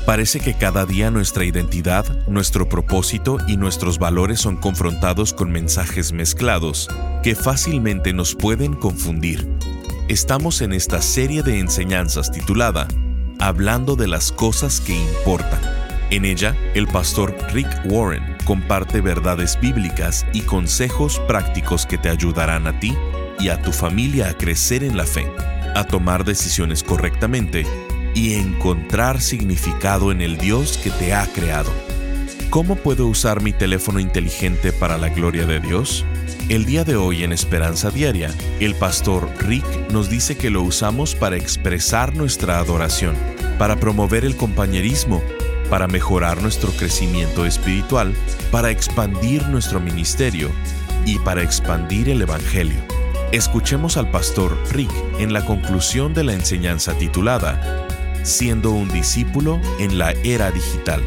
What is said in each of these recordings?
Parece que cada día nuestra identidad, nuestro propósito y nuestros valores son confrontados con mensajes mezclados que fácilmente nos pueden confundir. Estamos en esta serie de enseñanzas titulada Hablando de las cosas que importan. En ella, el pastor Rick Warren comparte verdades bíblicas y consejos prácticos que te ayudarán a ti y a tu familia a crecer en la fe, a tomar decisiones correctamente y encontrar significado en el Dios que te ha creado. ¿Cómo puedo usar mi teléfono inteligente para la gloria de Dios? El día de hoy en Esperanza Diaria, el pastor Rick nos dice que lo usamos para expresar nuestra adoración, para promover el compañerismo, para mejorar nuestro crecimiento espiritual, para expandir nuestro ministerio y para expandir el Evangelio. Escuchemos al pastor Rick en la conclusión de la enseñanza titulada Siendo un discípulo en la era digital.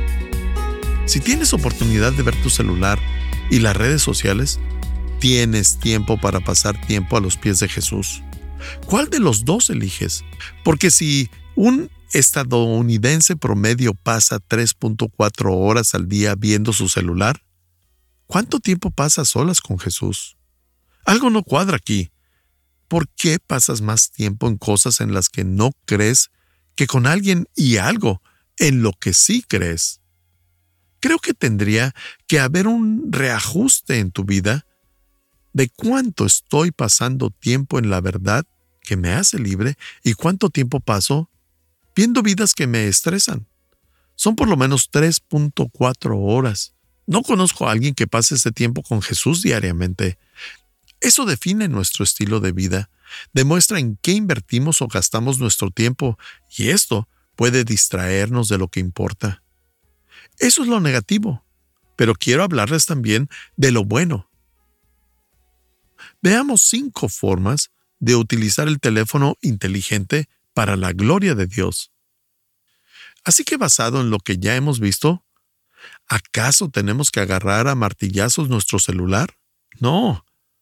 Si tienes oportunidad de ver tu celular y las redes sociales, tienes tiempo para pasar tiempo a los pies de Jesús. ¿Cuál de los dos eliges? Porque si un estadounidense promedio pasa 3.4 horas al día viendo su celular, ¿cuánto tiempo pasa a solas con Jesús? Algo no cuadra aquí. ¿Por qué pasas más tiempo en cosas en las que no crees que con alguien y algo en lo que sí crees? Creo que tendría que haber un reajuste en tu vida de cuánto estoy pasando tiempo en la verdad que me hace libre y cuánto tiempo paso viendo vidas que me estresan. Son por lo menos 3.4 horas. No conozco a alguien que pase ese tiempo con Jesús diariamente. Eso define nuestro estilo de vida, demuestra en qué invertimos o gastamos nuestro tiempo, y esto puede distraernos de lo que importa. Eso es lo negativo, pero quiero hablarles también de lo bueno. Veamos 5 formas de utilizar el teléfono inteligente para la gloria de Dios. Así que basado en lo que ya hemos visto, ¿acaso tenemos que agarrar a martillazos nuestro celular? No.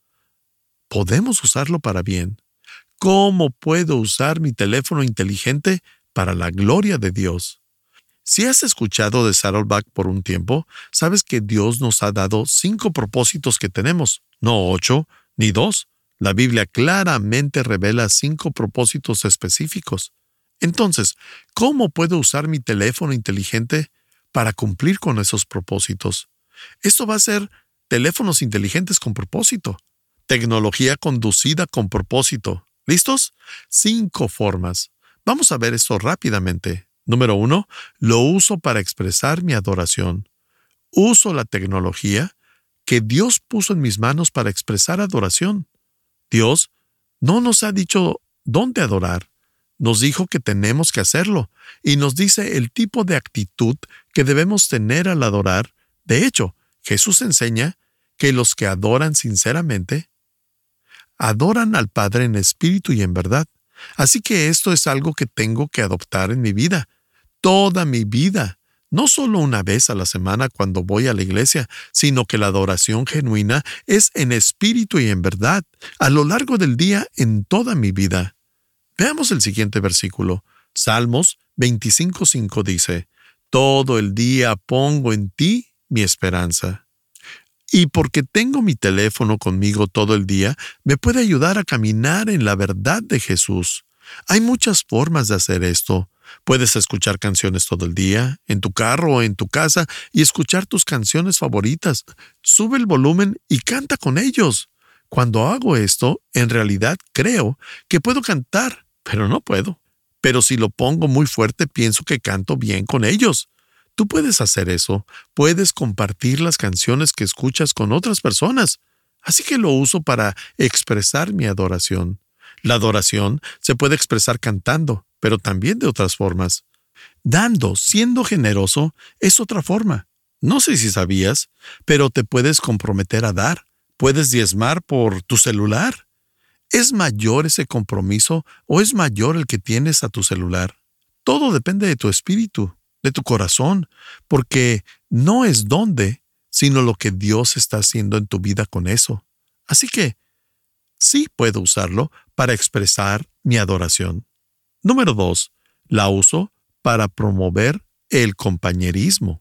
Podemos usarlo para bien. ¿Cómo puedo usar mi teléfono inteligente para la gloria de Dios? Si has escuchado de Saddleback por un tiempo, sabes que Dios nos ha dado 5 propósitos que tenemos, no 8 ni 2. La Biblia claramente revela 5 propósitos específicos. Entonces, ¿cómo puedo usar mi teléfono inteligente para cumplir con esos propósitos? Esto va a ser teléfonos inteligentes con propósito. Tecnología conducida con propósito. ¿Listos? 5 formas. Vamos a ver esto rápidamente. Número 1, lo uso para expresar mi adoración. Uso la tecnología que Dios puso en mis manos para expresar adoración. Dios no nos ha dicho dónde adorar. Nos dijo que tenemos que hacerlo y nos dice el tipo de actitud que debemos tener al adorar. De hecho, Jesús enseña que los que adoran sinceramente adoran al Padre en espíritu y en verdad. Así que esto es algo que tengo que adoptar en mi vida, toda mi vida, no solo una vez a la semana cuando voy a la iglesia, sino que la adoración genuina es en espíritu y en verdad, a lo largo del día en toda mi vida. Veamos el siguiente versículo. Salmos 25:5 dice, «Todo el día pongo en ti mi esperanza». Y porque tengo mi teléfono conmigo todo el día, me puede ayudar a caminar en la verdad de Jesús. Hay muchas formas de hacer esto. Puedes escuchar canciones todo el día, en tu carro o en tu casa, y escuchar tus canciones favoritas. Sube el volumen y canta con ellos. Cuando hago esto, en realidad creo que puedo cantar, pero no puedo. Pero si lo pongo muy fuerte, pienso que canto bien con ellos. Tú puedes hacer eso. Puedes compartir las canciones que escuchas con otras personas. Así que lo uso para expresar mi adoración. La adoración se puede expresar cantando, pero también de otras formas. Dando, siendo generoso, es otra forma. No sé si sabías, pero te puedes comprometer a dar. Puedes diezmar por tu celular. ¿Es mayor ese compromiso o es mayor el que tienes a tu celular? Todo depende de tu espíritu, de tu corazón, porque no es dónde, sino lo que Dios está haciendo en tu vida con eso. Así que, sí puedo usarlo para expresar mi adoración. Número 2, la uso para promover el compañerismo.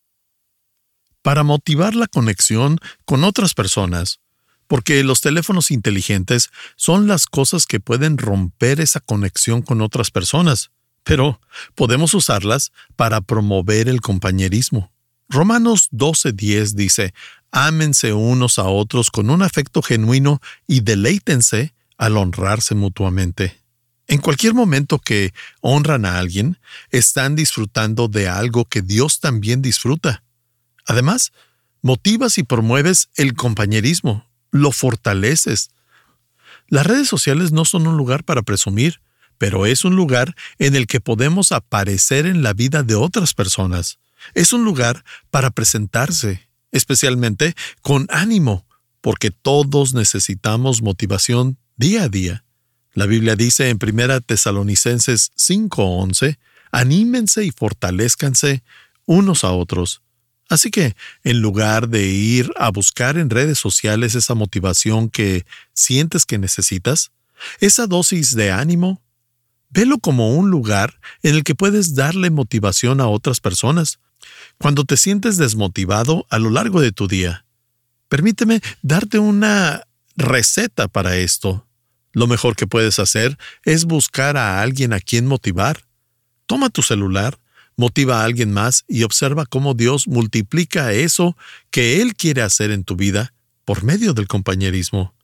Para motivar la conexión con otras personas, porque los teléfonos inteligentes son las cosas que pueden romper esa conexión con otras personas, pero podemos usarlas para promover el compañerismo. Romanos 12:10 dice: ámense unos a otros con un afecto genuino y deleítense al honrarse mutuamente. En cualquier momento que honran a alguien, están disfrutando de algo que Dios también disfruta. Además, motivas y promueves el compañerismo, lo fortaleces. Las redes sociales no son un lugar para presumir, pero es un lugar en el que podemos aparecer en la vida de otras personas. Es un lugar para presentarse, especialmente con ánimo, porque todos necesitamos motivación día a día. La Biblia dice en 1 Tesalonicenses 5:11, anímense y fortalezcanse unos a otros. Así que, en lugar de ir a buscar en redes sociales esa motivación que sientes que necesitas, esa dosis de ánimo, velo como un lugar en el que puedes darle motivación a otras personas. Cuando te sientes desmotivado a lo largo de tu día, permíteme darte una receta para esto. Lo mejor que puedes hacer es buscar a alguien a quien motivar. Toma tu celular, motiva a alguien más y observa cómo Dios multiplica eso que Él quiere hacer en tu vida por medio del compañerismo.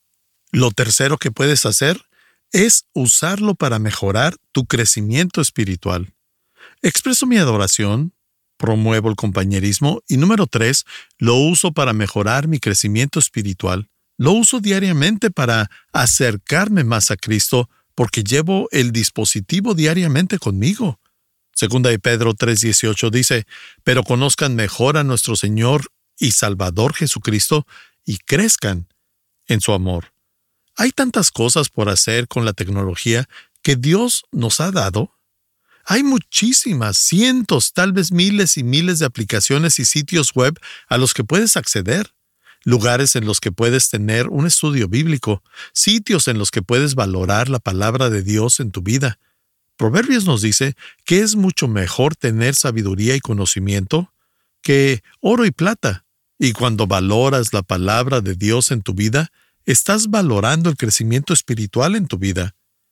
Lo tercero que puedes hacer es usarlo para mejorar tu crecimiento espiritual. Expreso mi adoración, promuevo el compañerismo y número 3, lo uso para mejorar mi crecimiento espiritual. Lo uso diariamente para acercarme más a Cristo porque llevo el dispositivo diariamente conmigo. Segunda de Pedro 3:18 dice, pero conozcan mejor a nuestro Señor y Salvador Jesucristo y crezcan en su amor. Hay tantas cosas por hacer con la tecnología que Dios nos ha dado. Hay muchísimas, cientos, tal vez miles y miles de aplicaciones y sitios web a los que puedes acceder. Lugares en los que puedes tener un estudio bíblico, sitios en los que puedes valorar la palabra de Dios en tu vida. Proverbios nos dice que es mucho mejor tener sabiduría y conocimiento que oro y plata. Y cuando valoras la palabra de Dios en tu vida, estás valorando el crecimiento espiritual en tu vida.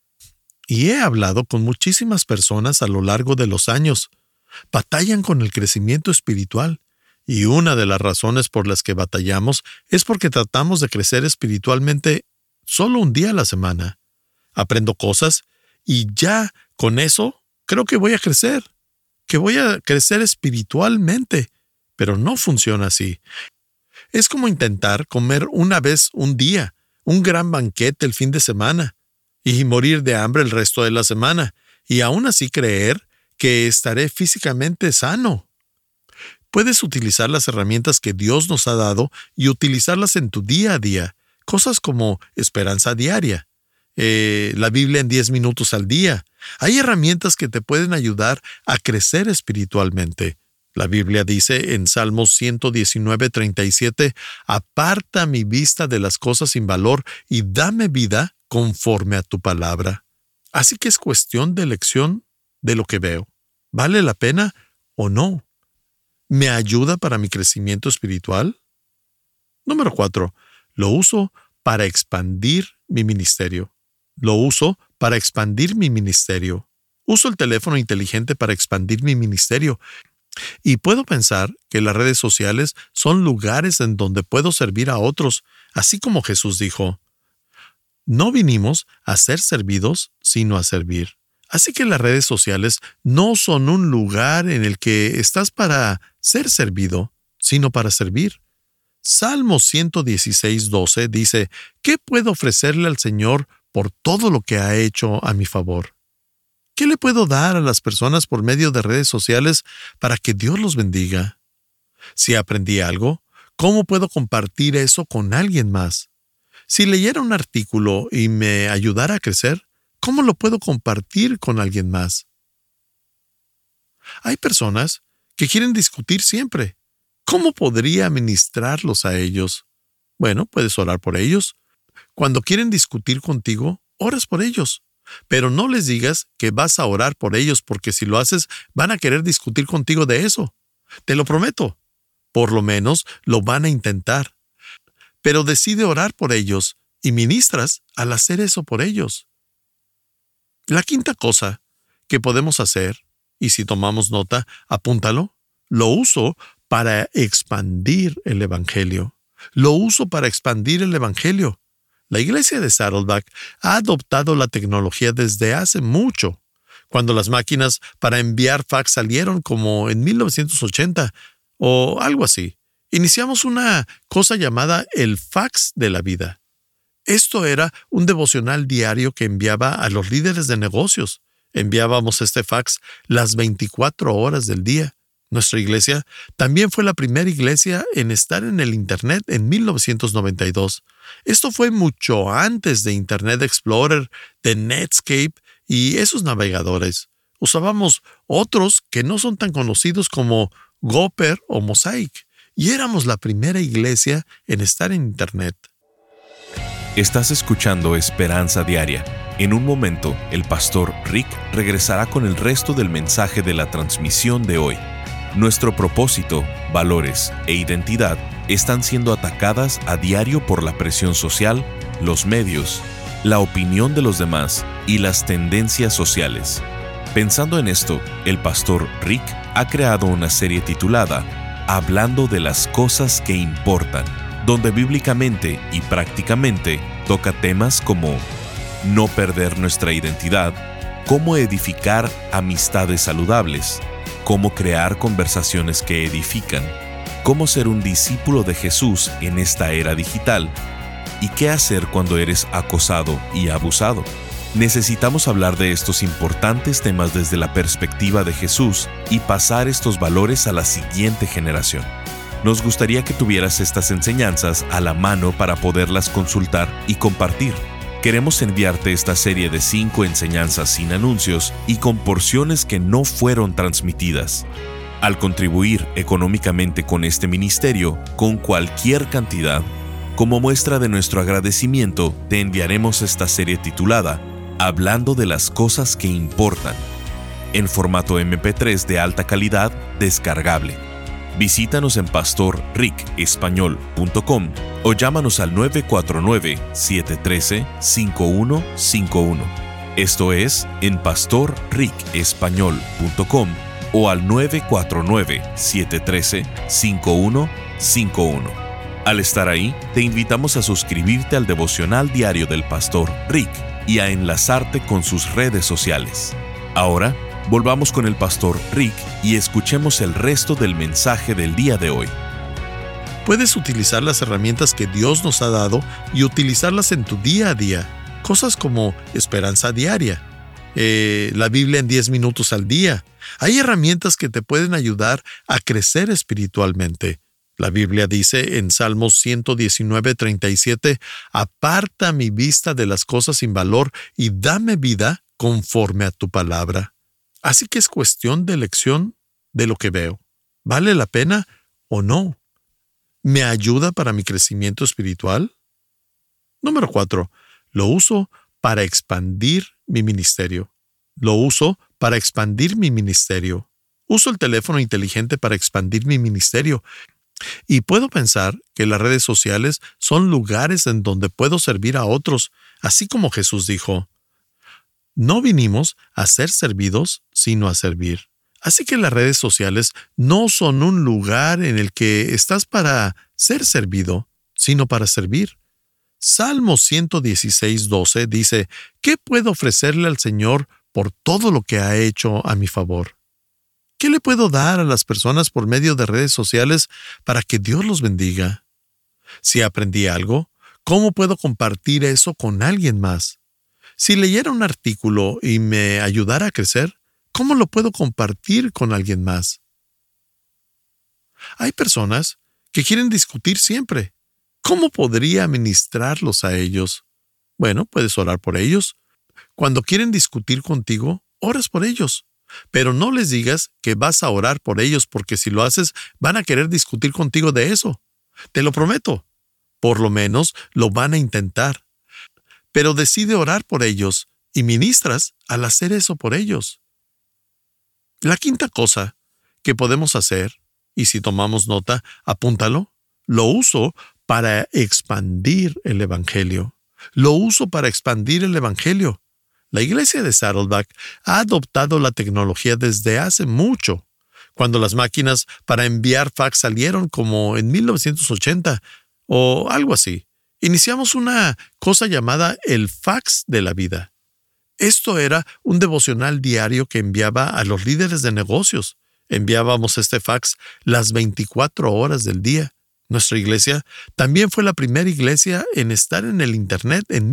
Y he hablado con muchísimas personas a lo largo de los años. Batallan con el crecimiento espiritual. Y una de las razones por las que batallamos es porque tratamos de crecer espiritualmente solo un día a la semana. Aprendo cosas y ya con eso creo que voy a crecer, que voy a crecer espiritualmente, pero no funciona así. Es como intentar comer una vez un día, un gran banquete el fin de semana, y morir de hambre el resto de la semana, y aún así creer que estaré físicamente sano. Puedes utilizar las herramientas que Dios nos ha dado y utilizarlas en tu día a día. Cosas como esperanza diaria, la Biblia en 10 minutos al día. Hay herramientas que te pueden ayudar a crecer espiritualmente. La Biblia dice en Salmos 119:37, aparta mi vista de las cosas sin valor y dame vida conforme a tu palabra. Así que es cuestión de elección de lo que veo. ¿Vale la pena o no? ¿Me ayuda para mi crecimiento espiritual? Número 4. Lo uso para expandir mi ministerio. Uso el teléfono inteligente para expandir mi ministerio. Y puedo pensar que las redes sociales son lugares en donde puedo servir a otros, así como Jesús dijo, no vinimos a ser servidos, sino a servir. Así que las redes sociales no son un lugar en el que estás para ser servido, sino para servir. Salmo 116:12 dice, ¿qué puedo ofrecerle al Señor por todo lo que ha hecho a mi favor? ¿Qué le puedo dar a las personas por medio de redes sociales para que Dios los bendiga? Si aprendí algo, ¿cómo puedo compartir eso con alguien más? Si leyera un artículo y me ayudara a crecer, ¿cómo lo puedo compartir con alguien más? Hay personas que quieren discutir siempre. ¿Cómo podría ministrarlos a ellos? Bueno, puedes orar por ellos. Cuando quieren discutir contigo, oras por ellos. Pero no les digas que vas a orar por ellos, porque si lo haces, van a querer discutir contigo de eso. Te lo prometo. Por lo menos lo van a intentar. Pero decide orar por ellos y ministras al hacer eso por ellos. La quinta cosa que podemos hacer, y si tomamos nota, apúntalo, lo uso para expandir el Evangelio. Lo uso para expandir el Evangelio. La iglesia de Saddleback ha adoptado la tecnología desde hace mucho. Cuando las máquinas para enviar fax salieron como en 1980 o algo así, iniciamos una cosa llamada el fax de la vida. Esto era un devocional diario que enviaba a los líderes de negocios. Enviábamos este fax las 24 horas del día. Nuestra iglesia también fue la primera iglesia en estar en el Internet en 1992. Esto fue mucho antes de Internet Explorer, de Netscape y esos navegadores. Usábamos otros que no son tan conocidos como Gopher o Mosaic, y éramos la primera iglesia en estar en Internet. Estás escuchando Esperanza Diaria. En un momento, el pastor Rick regresará con el resto del mensaje de la transmisión de hoy. Nuestro propósito, valores e identidad están siendo atacadas a diario por la presión social, los medios, la opinión de los demás y las tendencias sociales. Pensando en esto, el pastor Rick ha creado una serie titulada Hablando de las cosas que importan, donde bíblicamente y prácticamente toca temas como no perder nuestra identidad, cómo edificar amistades saludables, cómo crear conversaciones que edifican, cómo ser un discípulo de Jesús en esta era digital y qué hacer cuando eres acosado y abusado. Necesitamos hablar de estos importantes temas desde la perspectiva de Jesús y pasar estos valores a la siguiente generación. Nos gustaría que tuvieras estas enseñanzas a la mano para poderlas consultar y compartir. Queremos enviarte esta serie de 5 enseñanzas sin anuncios y con porciones que no fueron transmitidas. Al contribuir económicamente con este ministerio, con cualquier cantidad, como muestra de nuestro agradecimiento, te enviaremos esta serie titulada Hablando de las cosas que importan, en formato MP3 de alta calidad descargable. Visítanos en pastorricespañol.com o llámanos al 949-713-5151. Esto es en pastorricespañol.com o al 949-713-5151. Al estar ahí, te invitamos a suscribirte al devocional diario del pastor Rick y a enlazarte con sus redes sociales. Ahora, volvamos con el pastor Rick y escuchemos el resto del mensaje del día de hoy. Puedes utilizar las herramientas que Dios nos ha dado y utilizarlas en tu día a día. Cosas como Esperanza Diaria, la Biblia en 10 minutos al día. Hay herramientas que te pueden ayudar a crecer espiritualmente. La Biblia dice en Salmos 119:37, «Aparta mi vista de las cosas sin valor y dame vida conforme a tu palabra». Así que es cuestión de elección de lo que veo. ¿Vale la pena o no? ¿Me ayuda para mi crecimiento espiritual? Número 4. Lo uso para expandir mi ministerio. Lo uso para expandir mi ministerio. Uso el teléfono inteligente para expandir mi ministerio. Y puedo pensar que las redes sociales son lugares en donde puedo servir a otros, así como Jesús dijo, no vinimos a ser servidos, sino a servir. Así que las redes sociales no son un lugar en el que estás para ser servido, sino para servir. Salmo 116:12 dice, ¿qué puedo ofrecerle al Señor por todo lo que ha hecho a mi favor? ¿Qué le puedo dar a las personas por medio de redes sociales para que Dios los bendiga? Si aprendí algo, ¿cómo puedo compartir eso con alguien más? Si leyera un artículo y me ayudara a crecer, ¿cómo lo puedo compartir con alguien más? Hay personas que quieren discutir siempre. ¿Cómo podría ministrarlos a ellos? Bueno, puedes orar por ellos. Cuando quieren discutir contigo, oras por ellos. Pero no les digas que vas a orar por ellos, porque si lo haces, van a querer discutir contigo de eso. Te lo prometo. Por lo menos lo van a intentar. Pero decide orar por ellos y ministras al hacer eso por ellos. La quinta cosa que podemos hacer, y si tomamos nota, apúntalo, lo uso para expandir el Evangelio. Lo uso para expandir el Evangelio. La iglesia de Saddleback ha adoptado la tecnología desde hace mucho. Cuando las máquinas para enviar fax salieron como en 1980 o algo así, iniciamos una cosa llamada el fax de la vida. Esto era un devocional diario que enviaba a los líderes de negocios. Enviábamos este fax las 24 horas del día. Nuestra iglesia también fue la primera iglesia en estar en el Internet en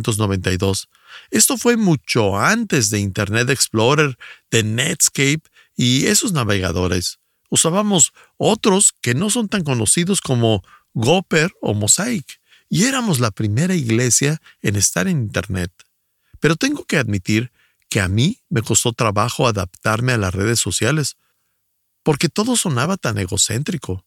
1992. Esto fue mucho antes de Internet Explorer, de Netscape y esos navegadores. Usábamos otros que no son tan conocidos como Gopher o Mosaic, y éramos la primera iglesia en estar en Internet. Pero tengo que admitir que a mí me costó trabajo adaptarme a las redes sociales, porque todo sonaba tan egocéntrico.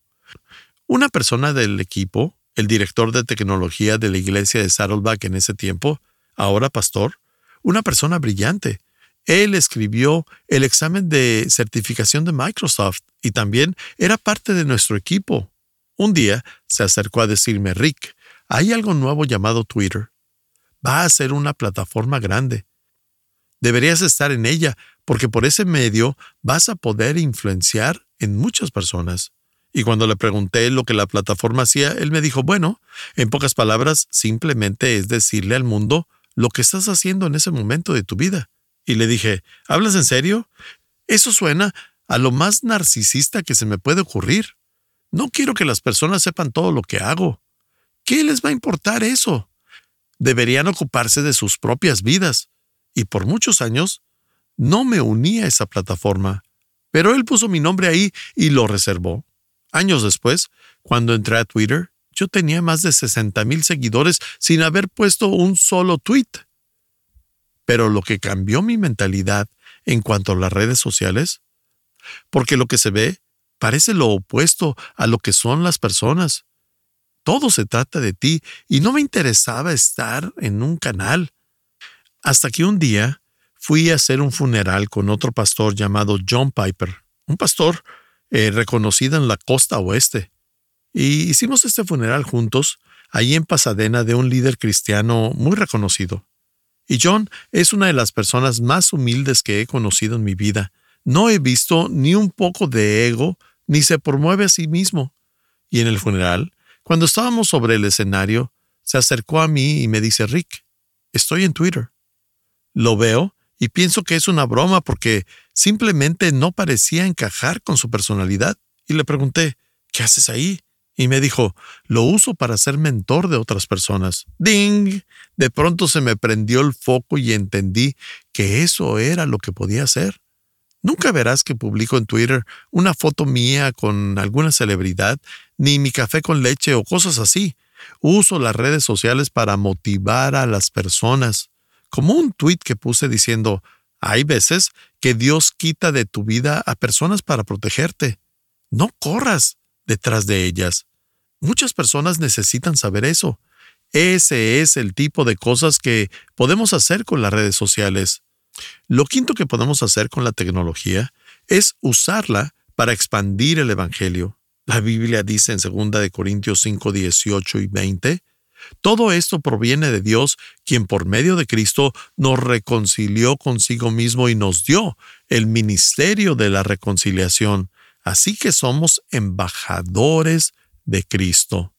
Una persona del equipo, el director de tecnología de la iglesia de Saddleback en ese tiempo, ahora pastor, una persona brillante. Él escribió el examen de certificación de Microsoft y también era parte de nuestro equipo. Un día se acercó a decirme: Rick, hay algo nuevo llamado Twitter. Va a ser una plataforma grande. Deberías estar en ella porque por ese medio vas a poder influenciar en muchas personas. Y cuando le pregunté lo que la plataforma hacía, él me dijo, bueno, en pocas palabras, simplemente es decirle al mundo lo que estás haciendo en ese momento de tu vida. Y le dije, ¿hablas en serio? Eso suena a lo más narcisista que se me puede ocurrir. No quiero que las personas sepan todo lo que hago. ¿Qué les va a importar eso? Deberían ocuparse de sus propias vidas. Y por muchos años no me uní a esa plataforma. Pero él puso mi nombre ahí y lo reservó. Años después, cuando entré a Twitter, yo tenía más de 60,000 seguidores sin haber puesto un solo tweet. Pero lo que cambió mi mentalidad en cuanto a las redes sociales, porque lo que se ve parece lo opuesto a lo que son las personas. Todo se trata de ti y no me interesaba estar en un canal. Hasta que un día fui a hacer un funeral con otro pastor llamado John Piper, un pastor reconocido en la costa oeste. Y hicimos este funeral juntos, ahí en Pasadena, de un líder cristiano muy reconocido. Y John es una de las personas más humildes que he conocido en mi vida. No he visto ni un poco de ego, ni se promueve a sí mismo. Y en el funeral, cuando estábamos sobre el escenario, se acercó a mí y me dice, Rick, estoy en Twitter. Lo veo y pienso que es una broma porque simplemente no parecía encajar con su personalidad. Y le pregunté, ¿qué haces ahí? Y me dijo, lo uso para ser mentor de otras personas. ¡Ding! De pronto se me prendió el foco y entendí que eso era lo que podía hacer. Nunca verás que publico en Twitter una foto mía con alguna celebridad, ni mi café con leche o cosas así. Uso las redes sociales para motivar a las personas. Como un tweet que puse diciendo, hay veces que Dios quita de tu vida a personas para protegerte. No corras detrás de ellas. Muchas personas necesitan saber eso. Ese es el tipo de cosas que podemos hacer con las redes sociales. Lo quinto que podemos hacer con la tecnología es usarla para expandir el Evangelio. La Biblia dice en 2 Corintios 5, 18 y 20, todo esto proviene de Dios, quien por medio de Cristo nos reconcilió consigo mismo y nos dio el ministerio de la reconciliación. Así que somos embajadores de Cristo.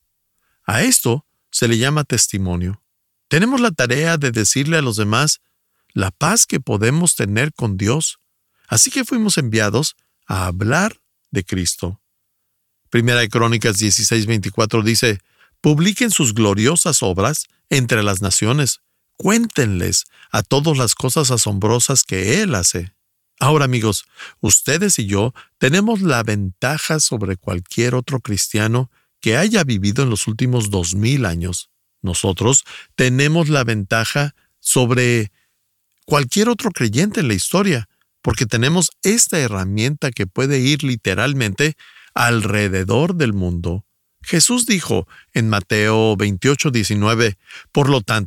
A esto se le llama testimonio. Tenemos la tarea de decirle a los demás la paz que podemos tener con Dios. Así que fuimos enviados a hablar de Cristo. Primera de Crónicas 16:24 dice, publiquen sus gloriosas obras entre las naciones. Cuéntenles a todos las cosas asombrosas que Él hace. Ahora, amigos, ustedes y yo tenemos la ventaja sobre cualquier otro cristiano que haya vivido en los últimos 2000 años. Nosotros tenemos la ventaja sobre cualquier otro creyente en la historia, porque tenemos esta herramienta que puede ir literalmente alrededor del mundo. Jesús dijo en Mateo 28:19, por lo tanto,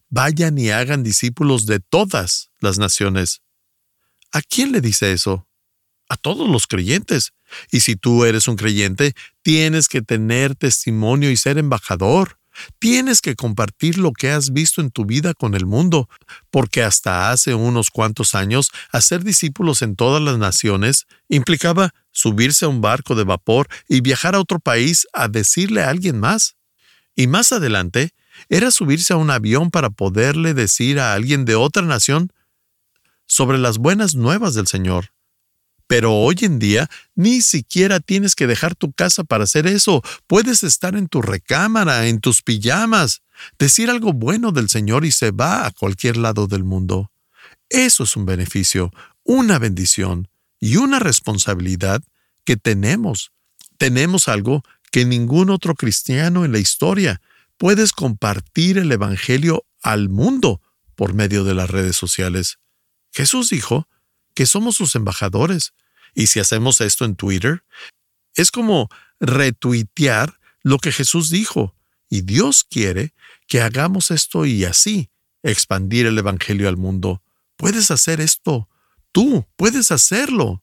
vayan y hagan discípulos de todas las naciones. ¿A quién le dice eso? A todos los creyentes. Y si tú eres un creyente, tienes que tener testimonio y ser embajador. Tienes que compartir lo que has visto en tu vida con el mundo, porque hasta hace unos cuantos años, hacer discípulos en todas las naciones implicaba subirse a un barco de vapor y viajar a otro país a decirle a alguien más. Y más adelante, era subirse a un avión para poderle decir a alguien de otra nación sobre las buenas nuevas del Señor. Pero hoy en día, ni siquiera tienes que dejar tu casa para hacer eso. Puedes estar en tu recámara, en tus pijamas, decir algo bueno del Señor y se va a cualquier lado del mundo. Eso es un beneficio, una bendición y una responsabilidad que tenemos. Tenemos algo que ningún otro cristiano en la historia. Puedes compartir el Evangelio al mundo por medio de las redes sociales. Jesús dijo que somos sus embajadores. Y si hacemos esto en Twitter, es como retuitear lo que Jesús dijo. Y Dios quiere que hagamos esto y así expandir el Evangelio al mundo. Puedes hacer esto. Tú puedes hacerlo.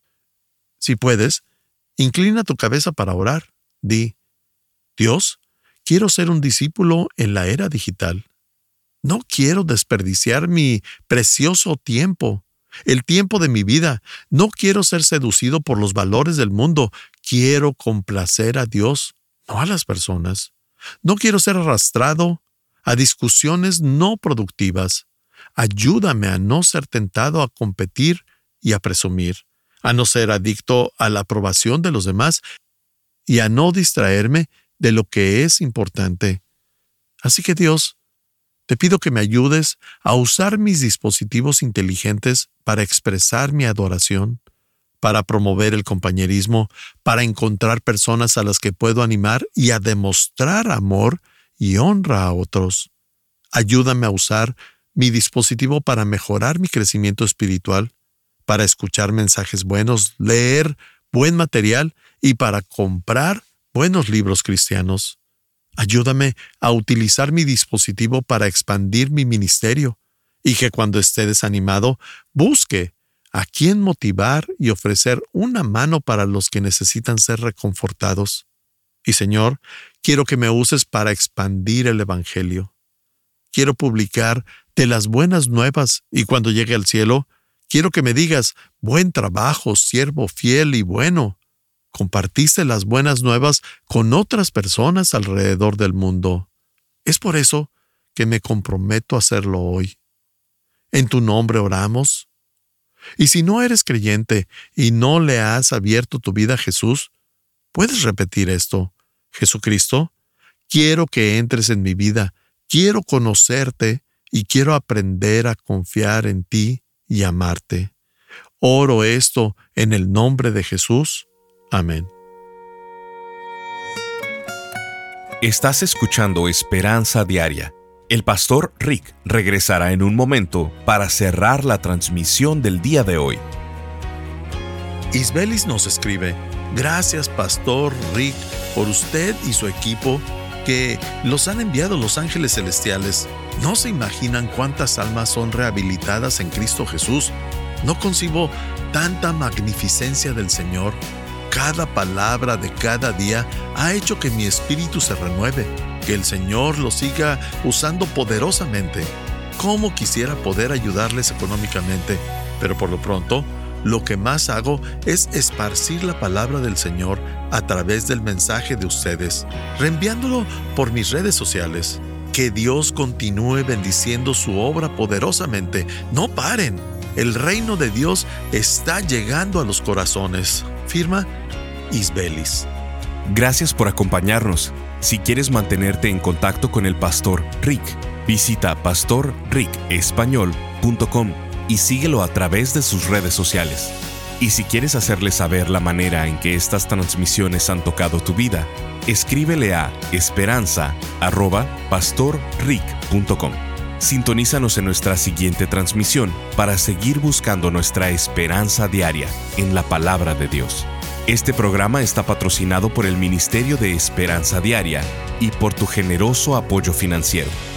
Si puedes, inclina tu cabeza para orar. Di: Dios, quiero ser un discípulo en la era digital. No quiero desperdiciar mi precioso tiempo, el tiempo de mi vida. No quiero ser seducido por los valores del mundo. Quiero complacer a Dios, no a las personas. No quiero ser arrastrado a discusiones no productivas. Ayúdame a no ser tentado a competir y a presumir, a no ser adicto a la aprobación de los demás y a no distraerme de lo que es importante. Así que Dios, te pido que me ayudes a usar mis dispositivos inteligentes para expresar mi adoración, para promover el compañerismo, para encontrar personas a las que puedo animar y a demostrar amor y honra a otros. Ayúdame a usar mi dispositivo para mejorar mi crecimiento espiritual, para escuchar mensajes buenos, leer buen material y para comprar buenos libros cristianos. Ayúdame a utilizar mi dispositivo para expandir mi ministerio y que cuando esté desanimado, busque a quién motivar y ofrecer una mano para los que necesitan ser reconfortados. Y Señor, quiero que me uses para expandir el Evangelio. Quiero publicar de las buenas nuevas y cuando llegue al cielo, quiero que me digas: buen trabajo, siervo fiel y bueno. Compartiste las buenas nuevas con otras personas alrededor del mundo. Es por eso que me comprometo a hacerlo hoy. En tu nombre oramos. Y si no eres creyente y no le has abierto tu vida a Jesús, puedes repetir esto: Jesucristo, quiero que entres en mi vida, quiero conocerte y quiero aprender a confiar en ti y amarte. Oro esto en el nombre de Jesús. Amén. Estás escuchando Esperanza Diaria. El pastor Rick regresará en un momento para cerrar la transmisión del día de hoy. Isbelis nos escribe: gracias, pastor Rick, por usted y su equipo que los han enviado los ángeles celestiales. No se imaginan cuántas almas son rehabilitadas en Cristo Jesús. No concibo tanta magnificencia del Señor. Cada palabra de cada día ha hecho que mi espíritu se renueve, que el Señor lo siga usando poderosamente. Cómo quisiera poder ayudarles económicamente, pero por lo pronto, lo que más hago es esparcir la palabra del Señor a través del mensaje de ustedes, reenviándolo por mis redes sociales. Que Dios continúe bendiciendo su obra poderosamente. No paren. El reino de Dios está llegando a los corazones. Firma Isbelis. Gracias por acompañarnos. Si quieres mantenerte en contacto con el pastor Rick, visita pastorricespañol.com y síguelo a través de sus redes sociales. Y si quieres hacerle saber la manera en que estas transmisiones han tocado tu vida, escríbele a esperanza@pastorrick.com. Sintonízanos en nuestra siguiente transmisión para seguir buscando nuestra esperanza diaria en la palabra de Dios. Este programa está patrocinado por el Ministerio de Esperanza Diaria y por tu generoso apoyo financiero.